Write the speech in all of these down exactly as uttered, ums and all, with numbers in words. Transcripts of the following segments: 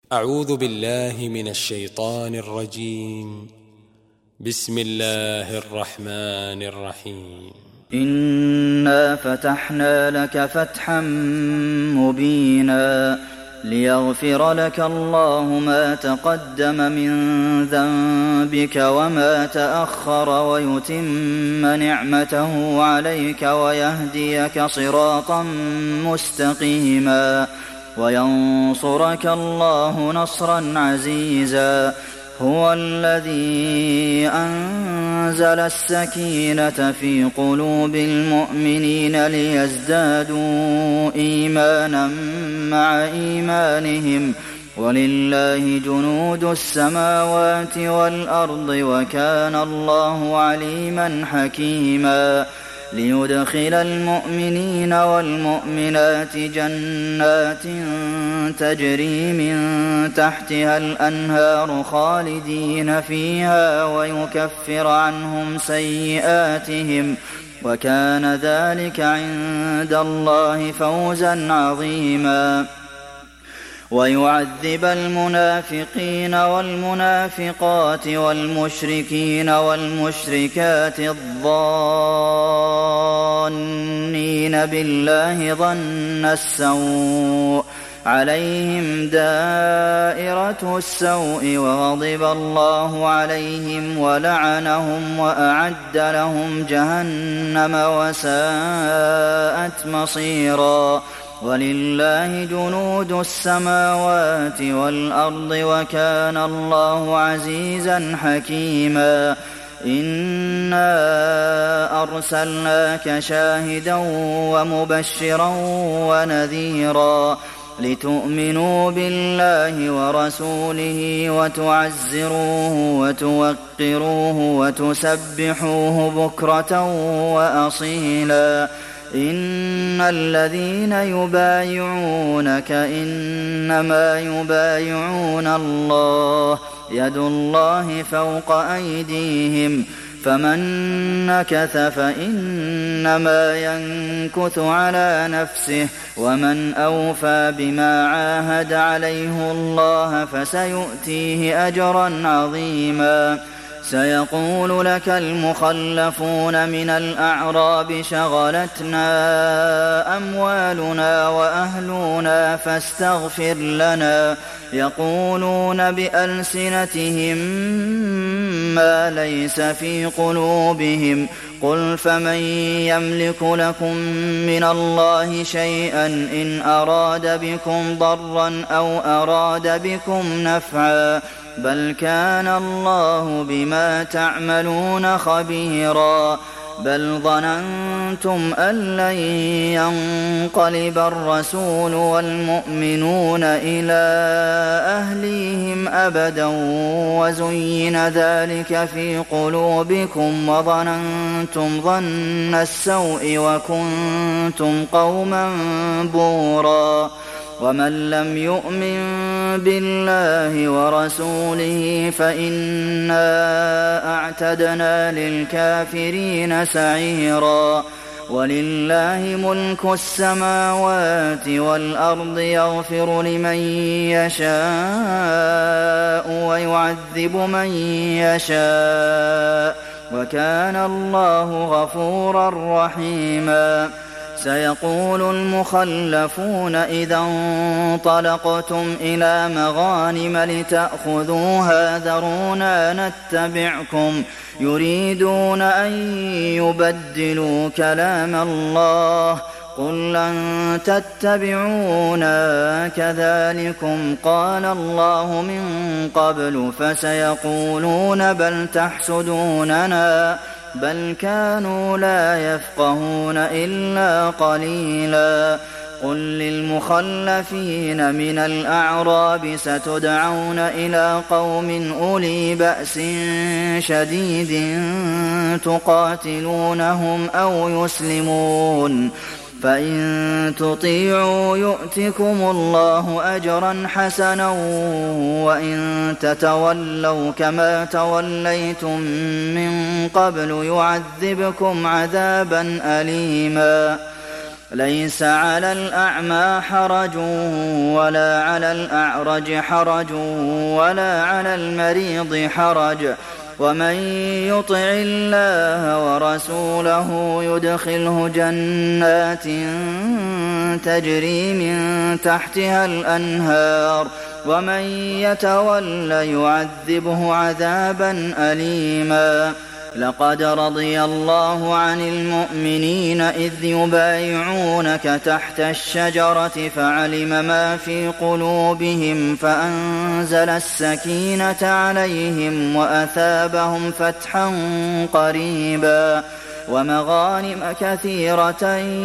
أعوذ بالله من الشيطان الرجيم. بسم الله الرحمن الرحيم. إنا فتحنا لك فتحا مبينا ليغفر لك الله ما تقدم من ذنبك وما تأخر ويتم نعمته عليك ويهديك صراطا مستقيما وينصرك الله نصرا عزيزا. هو الذي أنزل السكينة في قلوب المؤمنين ليزدادوا إيمانا مع إيمانهم ولله جنود السماوات والأرض وكان الله عليما حكيما. ليدخل المؤمنين والمؤمنات جنات تجري من تحتها الأنهار خالدين فيها ويكفر عنهم سيئاتهم وكان ذلك عند الله فوزا عظيما. ويعذب المنافقين والمنافقات والمشركين والمشركات الظانين بالله ظن السوء عليهم دائرة السوء وغضب الله عليهم ولعنهم وأعد لهم جهنم وساءت مصيرا. ولله جنود السماوات والأرض وكان الله عزيزا حكيما. إنا أرسلناك شاهدا ومبشرا ونذيرا لتؤمنوا بالله ورسوله وتعزروه وتوقروه وتسبحوه بكرة وأصيلا. إن الذين يبايعونك إنما يبايعون الله يد الله فوق أيديهم فمن نكث فإنما ينكث على نفسه ومن أوفى بما عاهد عليه الله فسيؤتيه أجرا عظيما. سيقول لك المخلفون من الأعراب شغلتنا أموالنا وأهلنا فاستغفر لنا يقولون بألسنتهم ما ليس في قلوبهم قل فمن يملك لكم من الله شيئا إن أراد بكم ضرا أو أراد بكم نفعا بل كان الله بما تعملون خبيرا. بل ظننتم أن لن ينقلب الرسول والمؤمنون إلى أهليهم أبدا وزين ذلك في قلوبكم وظننتم ظن السوء وكنتم قوما بورا. ومن لم يؤمن بالله ورسوله فإنا أعتدنا للكافرين سعيرا. ولله ملك السماوات والأرض يغفر لمن يشاء ويعذب من يشاء وكان الله غفورا رحيما. سيقول المخلفون إذا انطلقتم إلى مغانم لتأخذوها ذرونا نتبعكم يريدون أن يبدلوا كلام الله قل لن تتبعونا كذلكم قال الله من قبل فسيقولون بل تحسدوننا بل كانوا لا يفقهون إلا قليلا. قل للمخلفين من الأعراب ستدعون إلى قوم أولي بأس شديد تقاتلونهم أو يسلمون فإن تطيعوا يؤتكم الله أجرا حسنا وإن تتولوا كما توليتم من قبل يعذبكم عذابا أليما. ليس على الأعمى حرج ولا على الأعرج حرج ولا على المريض حرج ومن يطع الله ورسوله يدخله جنات تجري من تحتها الأنهار ومن يتول يعذبه عذابا أليما. لقد رضي الله عن المؤمنين إذ يبايعونك تحت الشجرة فعلم ما في قلوبهم فأنزل السكينة عليهم وأثابهم فتحا قريبا ومغانم كثيرة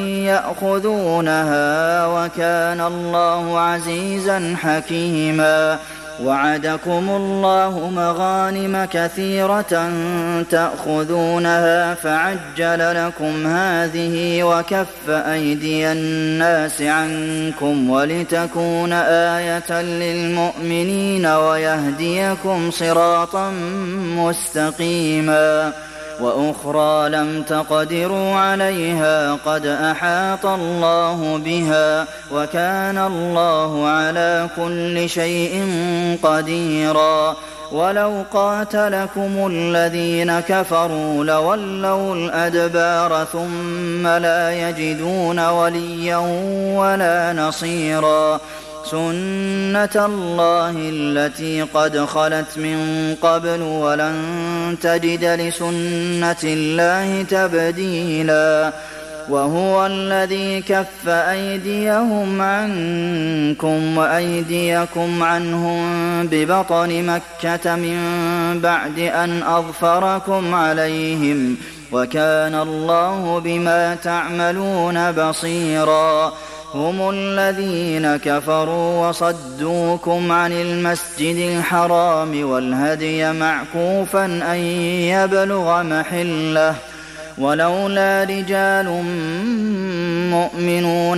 يأخذونها وكان الله عزيزا حكيما. وعدكم الله مغانم كثيرة تأخذونها فعجل لكم هذه وكف أيدي الناس عنكم ولتكون آية للمؤمنين ويهديكم صراطا مستقيما. وأخرى لم تقدروا عليها قد أحاط الله بها وكان الله على كل شيء قديرا. ولو قاتلكم الذين كفروا لولوا الأدبار ثم لا يجدون وليا ولا نصيرا. سنة الله التي قد خلت من قبل ولن تجد لسنة الله تبديلا. وهو الذي كف أيديهم عنكم وأيديكم عنهم ببطن مكة من بعد أن أظفركم عليهم وكان الله بما تعملون بصيرا. هم الذين كفروا وصدوكم عن المسجد الحرام والهدي معكوفا أن يبلغ محله ولولا رجال مؤمنون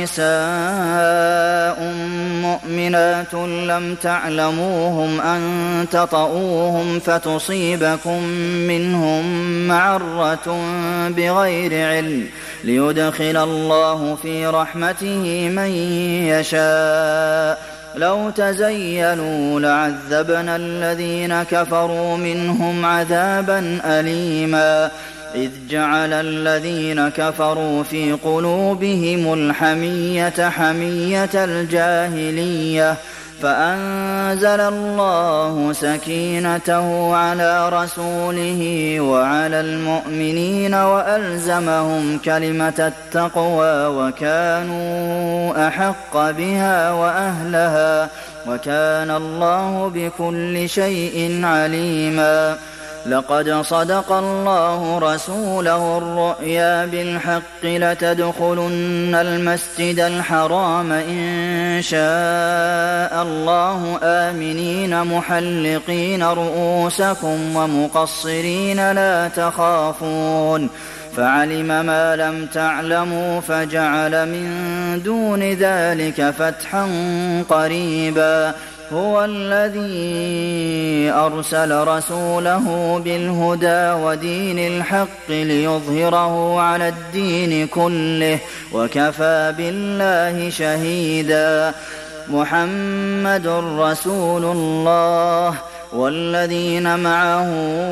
ونساء مؤمنات لم تعلموهم أن تطؤوهم فتصيبكم منهم معرة بغير علم ليدخل الله في رحمته من يشاء. لو تزينوا لعذبنا الذين كفروا منهم عذابا أليما. إذ جعل الذين كفروا في قلوبهم الحمية حمية الجاهلية فأنزل الله سكينته على رسوله وعلى المؤمنين وألزمهم كلمة التقوى وكانوا أحق بها وأهلها وكان الله بكل شيء عليما. لقد صدق الله رسوله الرؤيا بالحق لتدخلن المسجد الحرام إن شاء الله آمنين محلقين رؤوسكم ومقصرين لا تخافون فعلم ما لم تعلموا فجعل من دون ذلك فتحا قريبا. هو الذي أرسل رسوله بالهدى ودين الحق ليظهره على الدين كله وكفى بالله شهيدا. محمد رسول الله والذين معه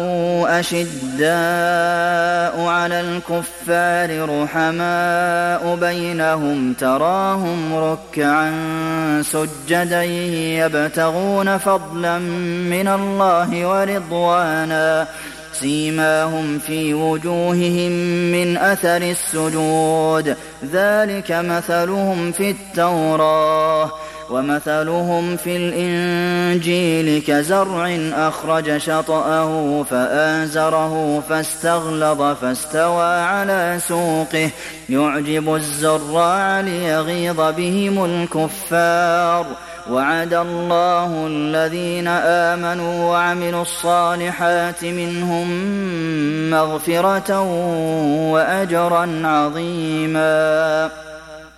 أشداء على الكفار رحماء بينهم تراهم ركعا سجدا يبتغون فضلا من الله ورضوانا سيماهم في وجوههم من أثر السجود ذلك مثلهم في التوراة ومثلهم في الإنجيل كزرع أخرج شطأه فآزره فاستغلظ فاستوى على سوقه يعجب الزراع ليغيظ بهم الكفار. وعد الله الذين آمنوا وعملوا الصالحات منهم مغفرة وأجرا عظيما.